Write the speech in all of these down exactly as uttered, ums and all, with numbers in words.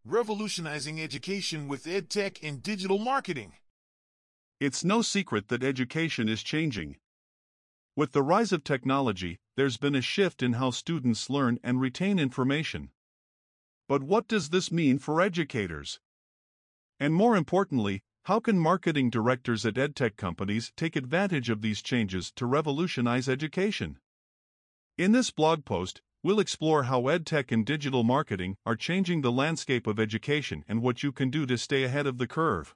Revolutionizing education with EdTech and digital marketing. It's no secret that education is changing. With the rise of technology, there's been a shift in how students learn and retain information. But what does this mean for educators? And more importantly, how can marketing directors at EdTech companies take advantage of these changes to revolutionize education? In this blog post, we'll explore how EdTech and digital marketing are changing the landscape of education and what you can do to stay ahead of the curve.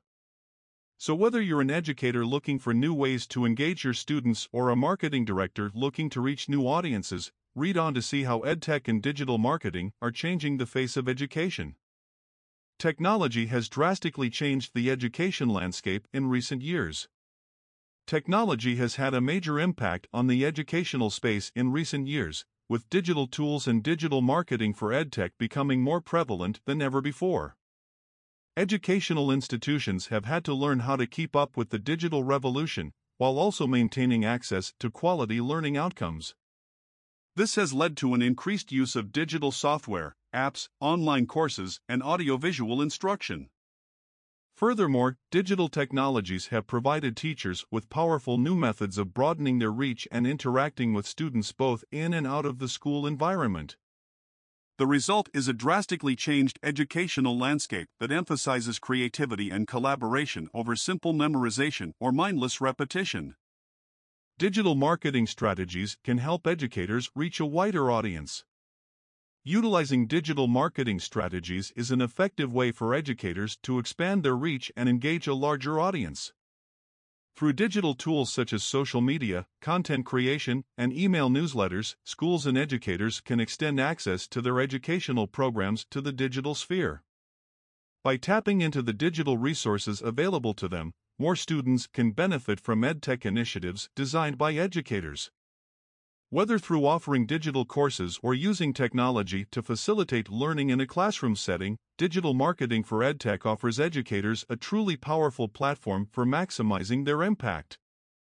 So whether you're an educator looking for new ways to engage your students or a marketing director looking to reach new audiences, read on to see how EdTech and digital marketing are changing the face of education. Technology has drastically changed the education landscape in recent years. Technology has had a major impact on the educational space in recent years, with digital tools and digital marketing for EdTech becoming more prevalent than ever before. Educational institutions have had to learn how to keep up with the digital revolution, while also maintaining access to quality learning outcomes. This has led to an increased use of digital software, apps, online courses, and audiovisual instruction. Furthermore, digital technologies have provided teachers with powerful new methods of broadening their reach and interacting with students both in and out of the school environment. The result is a drastically changed educational landscape that emphasizes creativity and collaboration over simple memorization or mindless repetition. Digital marketing strategies can help educators reach a wider audience. Utilizing digital marketing strategies is an effective way for educators to expand their reach and engage a larger audience. Through digital tools such as social media, content creation, and email newsletters, schools and educators can extend access to their educational programs to the digital sphere. By tapping into the digital resources available to them, more students can benefit from EdTech initiatives designed by educators. Whether through offering digital courses or using technology to facilitate learning in a classroom setting, digital marketing for EdTech offers educators a truly powerful platform for maximizing their impact.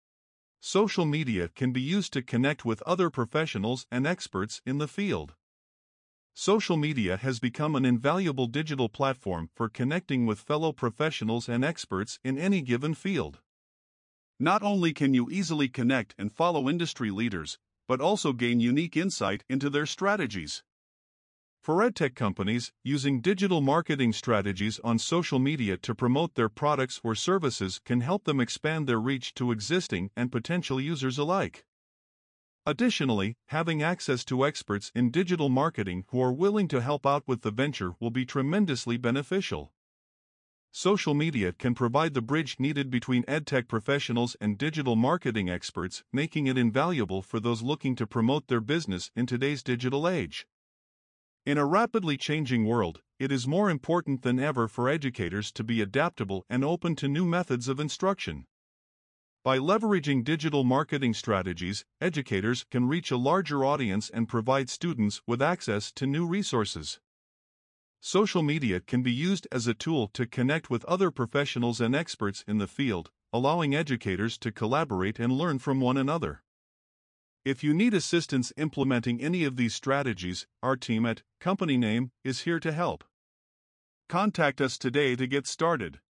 Social media can be used to connect with other professionals and experts in the field. Social media has become an invaluable digital platform for connecting with fellow professionals and experts in any given field. Not only can you easily connect and follow industry leaders, but also gain unique insight into their strategies. For EdTech companies, using digital marketing strategies on social media to promote their products or services can help them expand their reach to existing and potential users alike. Additionally, having access to experts in digital marketing who are willing to help out with the venture will be tremendously beneficial. Social media can provide the bridge needed between EdTech professionals and digital marketing experts, making it invaluable for those looking to promote their business in today's digital age. In a rapidly changing world, it is more important than ever for educators to be adaptable and open to new methods of instruction. By leveraging digital marketing strategies, educators can reach a larger audience and provide students with access to new resources. Social media can be used as a tool to connect with other professionals and experts in the field, allowing educators to collaborate and learn from one another. If you need assistance implementing any of these strategies, our team at Company Name is here to help. Contact us today to get started.